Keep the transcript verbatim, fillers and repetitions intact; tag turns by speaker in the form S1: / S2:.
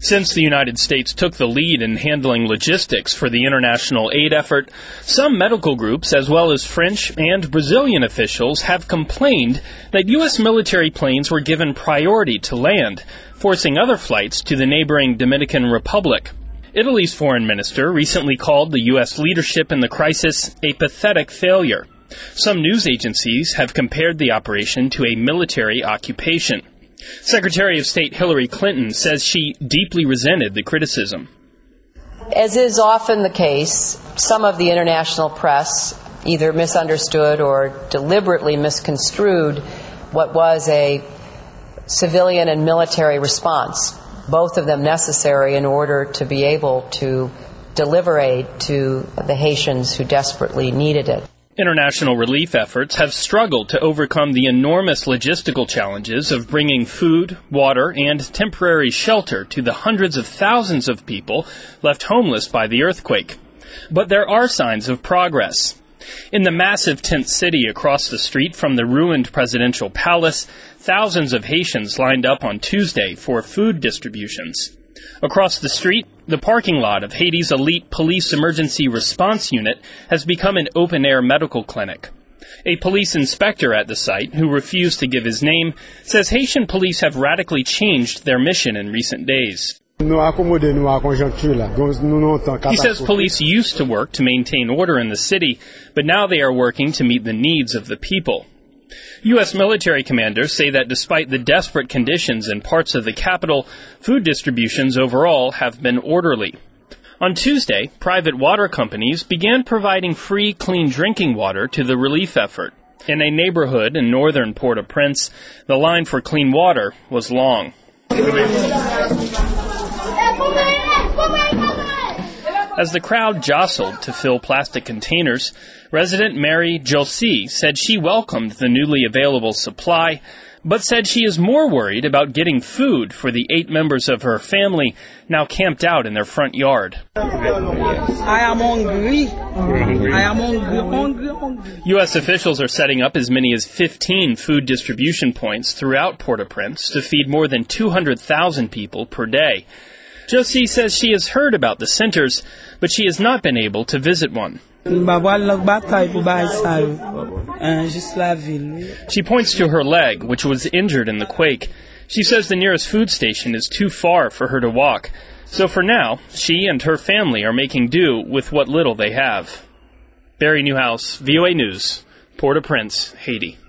S1: Since the United States took the lead in handling logistics for the international aid effort, some medical groups, as well as French and Brazilian officials, have complained that U S military planes were given priority to land, forcing other flights to the neighboring Dominican Republic. Italy's foreign minister recently called the U S leadership in the crisis a pathetic failure. Some news agencies have compared the operation to a military occupation. Secretary of State Hillary Clinton says she deeply resented the criticism.
S2: As is often the case, some of the international press either misunderstood or deliberately misconstrued what was a civilian and military response, both of them necessary in order to be able to deliver aid to the Haitians who desperately needed it.
S1: International relief efforts have struggled to overcome the enormous logistical challenges of bringing food, water, and temporary shelter to the hundreds of thousands of people left homeless by the earthquake. But there are signs of progress. In the massive tent city across the street from the ruined presidential palace, thousands of Haitians lined up on Tuesday for food distributions. Across the street, the parking lot of Haiti's elite police emergency response unit has become an open-air medical clinic. A police inspector at the site, who refused to give his name, says Haitian police have radically changed their mission in recent days. He says police used to work to maintain order in the city, but now they are working to meet the needs of the people. U S military commanders say that despite the desperate conditions in parts of the capital, food distributions overall have been orderly. On Tuesday, private water companies began providing free, clean drinking water to the relief effort. In a neighborhood in northern Port-au-Prince, the line for clean water was long. As the crowd jostled to fill plastic containers, resident Mary Josie said she welcomed the newly available supply, but said she is more worried about getting food for the eight members of her family now camped out in their front yard.
S3: I am hungry. I am hungry, hungry, hungry.
S1: U S officials are setting up as many as fifteen food distribution points throughout Port-au-Prince to feed more than two hundred thousand people per day. Josie says she has heard about the centers, but she has not been able to visit one. She points to her leg, which was injured in the quake. She says the nearest food station is too far for her to walk. So for now, she and her family are making do with what little they have. Barry Newhouse, V O A News, Port-au-Prince, Haiti.